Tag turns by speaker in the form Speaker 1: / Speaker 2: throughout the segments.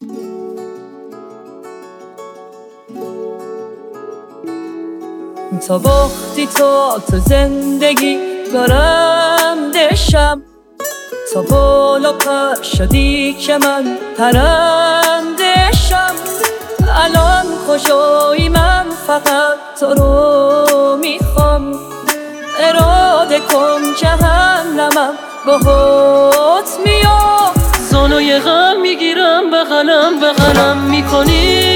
Speaker 1: تا وقتی تو زندگی برندشم، تا بالا پر شدی که من پرندشم. الان کجایی؟ من فقط تو رو میخوام. اراده کن جهنمم باهات میام.
Speaker 2: زانوی غم میگیرم بغلم میکنی.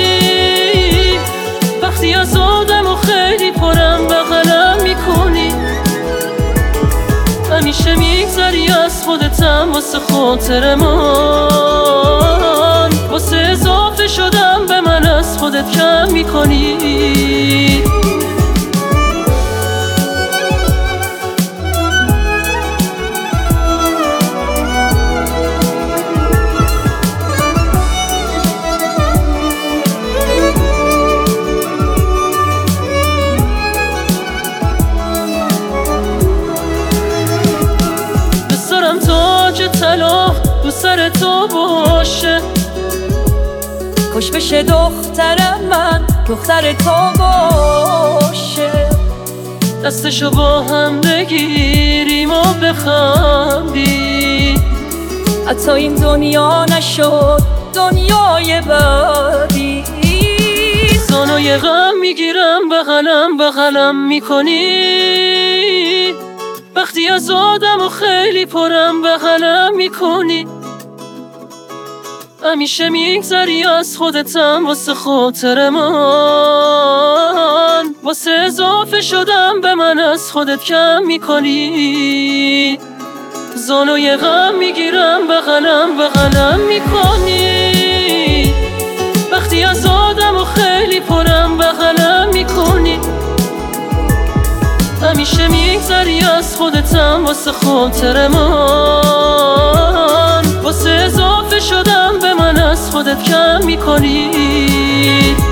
Speaker 2: وقتی از آدم و خیلی پرم بغلم میکنی. همیشه میگذری از خودتم واسه خاطر من. واسه اضافه شدم به من از خودت کم میکنی. تاج طلا رو سر تو باشه.
Speaker 1: کاش بشه دخترم من دختر تو باشه.
Speaker 2: دستشو با هم بگیریم و بخندیم.
Speaker 1: حتی این دنیا نشد دنیای بعدی.
Speaker 2: زانوی غم میگیرم بغلم میکنی. وقتی از آدم و خیلی پرم بغلم میکنی. همیشه میگذری از خودتم واسه خاطر من. واسه اضافه شدم به من از خودت کم میکنی. زانوی غم میگیرم بغلم میکنی. وقتی از آدم و خیلی پرم بغلم میکنی. همیشه میگذری از خودتم واسه خاطر من. واسه اضافه شدم به من از خودت کم میکنی.